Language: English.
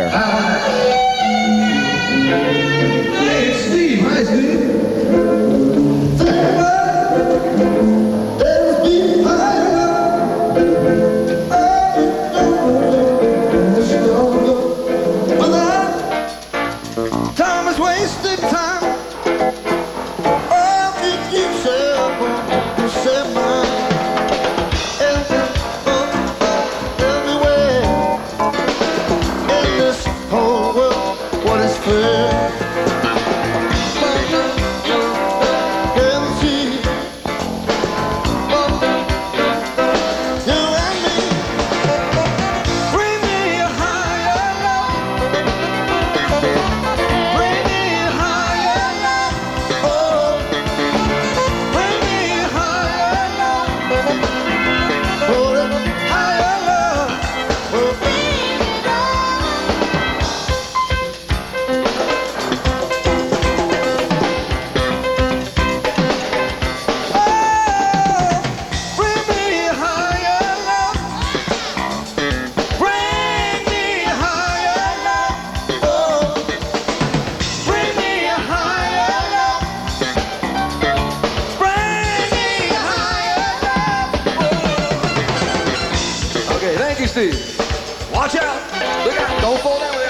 Hey, it's Steve. Hi, Steve. Time is wasted time. Oh, if you say mine. Everywhere in this whole world, what is fair? Guarantee you and me. Bring me a higher love. Bring me a higher love. Oh, bring me a higher love. Oh, higher love. Oh, bring me a higher love. Bring me a higher love. Oh, bring me a higher love. Bring me a higher love. Okay, thank you, Steve. Watch out. Look out. Don't fall down.